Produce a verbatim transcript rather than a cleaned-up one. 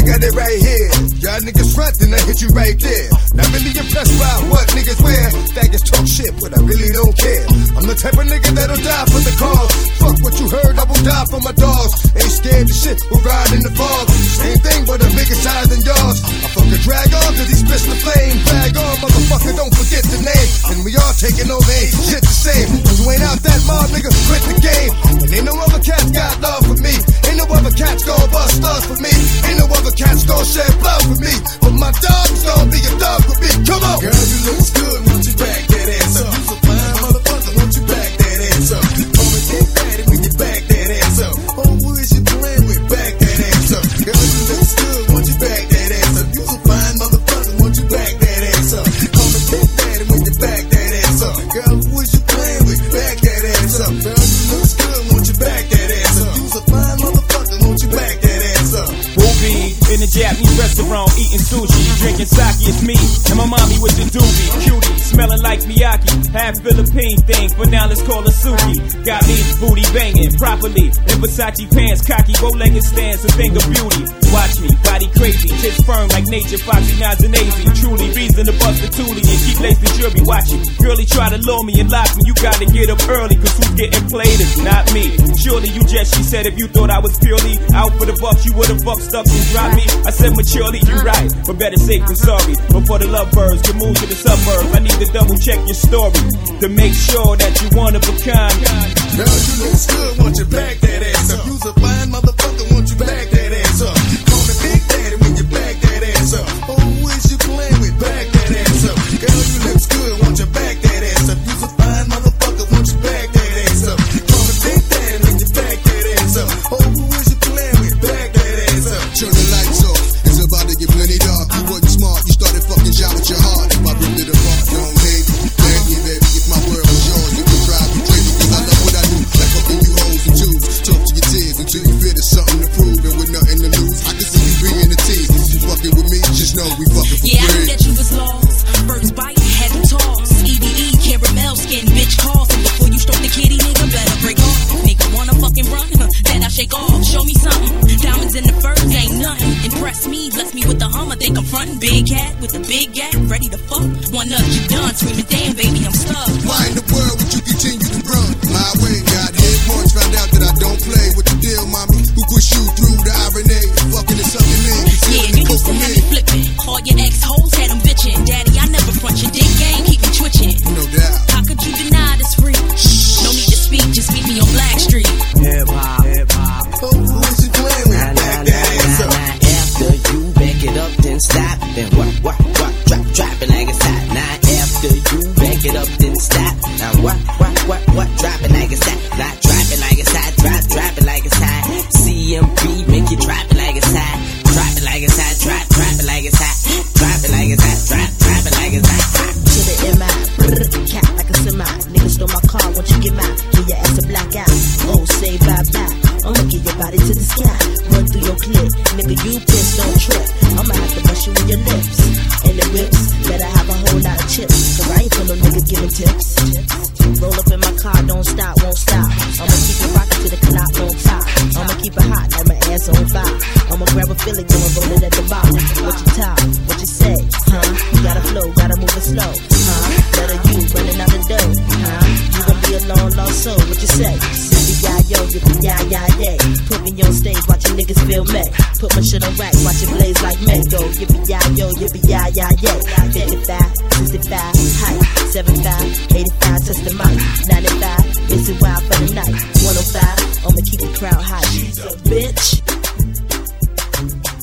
got it right here. Y'all niggas front, then I hit you right there. Not really impressed by what niggas wear. Faggots talk shit, but I really don't care. I'm the type of nigga that'll die for the cause. Fuck what you heard, I will die for my dogs. Ain't scared of shit, we'll ride in the fog. Same thing, but a bigger size than yours. I fucking drag on to these spits the flame. Drag on, motherfucker, don't forget the name. And we all taking over, ain't shit the same. Cause you ain't out that mob, nigga, quit the game. And ain't no other cats got love for me. Ain't no other cats gon' bust stars for me. Ain't no other cats gon' shed blood for me. But my dog's gon' be a dog with me. Come on. Girl, you look good, won't you back that ass up? You's a fine motherfucker, won't you back that ass up? Call me Big Daddy when you back that ass up. Oh, who is you playing with? Back that ass up. Girl, you look good, won't you back that ass up? You's a fine motherfucker, won't you back that ass up? Call me Big Daddy when you back that ass up. Girl, who is you playing with? Back that ass up. Girl, you look good, won't you back that ass up? You's a fine motherfucker, won't you back that ass up? Movie in a Japanese restaurant, eating sushi, drinking sake. It's me and my mommy with the doobie, cutie, smelling like Miyake. Half Philippine thing, but now let's call her Suki. Got me booty banging properly in Versace pants, cocky bow-legged stance, a thing of beauty. Watch me, body crazy, tits firm like nature, foxy, nazi, truly reason to bust the toolie and keep lacing jury. Watch it, girlie try to lure me and lock me. You gotta get up early, cause who's getting played is not me. Surely you just, she said, if you thought I was purely out for the bucks, you would've buck stuck and dropped me. I said maturely, you right, but better safe than sorry. Before the lovebirds can move to the suburbs, I need to double check your story to make sure that you one of a kind. Girl, you look good, won't you back that ass up? You's a fine motherfucker, won't you back that ass up? Call me Big Daddy when you back that ass up. Oh, who is you playing with? Back that ass up. Girl, you look good, won't you back that ass up? You's a fine motherfucker, won't you back that ass up? Call me Big Daddy when you back that ass up. Oh, who is you playing with? Back that ass up. Turn the lights off, it's about to get plenty dark. You wasn't smart, you started fucking shot with your heart. If I ripped it apart, don't hate me. Thank me, baby, if my word was yours, you could drive me crazy. Cause I love what I do, like fucking you hoes and Jews. Talk to your tears until you feel there's something to prove. And with nothing to lose, I can see you being a tease. If you fucking with me, just know we fucking for yeah, free. I knew that you was lost. First bite, had to toss. E D E, caramel skin, bitch calls. And before you stroke the kitty, nigga, better break off. Nigga wanna fucking run, huh? Then I shake off. Show me something. Diamonds in the furs ain't nothing. Impress me, bless me with the Hummer. Think I'm frontin'. Big hat with the big gap, ready to fuck. One up, you done. Screaming, damn, baby, I'm stuck. Why in the world would you continue to run? My way, got head points, found out that I don't play. With the deal, mommy? Who pushed you through the R N A? Fucking and sucking me. Yeah, you used to have me flipping. All your ex-hoes had them bitching. Daddy, I never front your dick game, keep me twitching. No doubt. How could you deny this free? Shh, no need to speak, just meet me on Blackstreet. Hip hop, hip hop. Oh, who is you playing with? Nah, Back nah, that nah, ass nah, up. nah. After you back it up, then stop. Then what, what, what? Drop, drop it like it's hot. Now after you back it up, then stop. Now what, what, what, what? Drop it like it's hot. Now drop it like it's hot. Drop, drop it like it's hot. C M B make you drop it like it's hot. Drop it like it's hot. Drop, drop it like it's hot. Drop it like it's hot. Drop, drop it like it's hot. To the M I, brr, cat like a semi. Nigga stole my car, won't you get mine? Give your ass a black eye. Oh, say bye bye. I'ma get your body to the sky. Run through your clip, nigga, you pissed, don't trip. I'ma have to bust you in your lips. And the whips, better have a whole lot of chips. Cause I ain't for no nigga giving tips. Roll up in my car, don't stop, won't stop. I'ma keep it rockin' to the clock on top. I'ma keep it hot like my ass on fire. I'ma grab a Philly, go and roll it at the bottom. What you talk, what you say, huh? You gotta flow, gotta move it slow, huh? Better you running out the door, huh? You gon' be a long lost soul, what you say? Yippee-yi-yo, yippee-yi-yi-yay. Put me on stage, watching niggas feel me. Put my shit on wax, watch it blaze like mango. Yippee-yi-yo, yippee-yi-yi-yay. fifty-five, sixty-five, height, seventy-five, eighty-five, touch the mic, ninety-five, it's it wild for the night, one oh five, I'ma keep the crowd high, she's a bitch.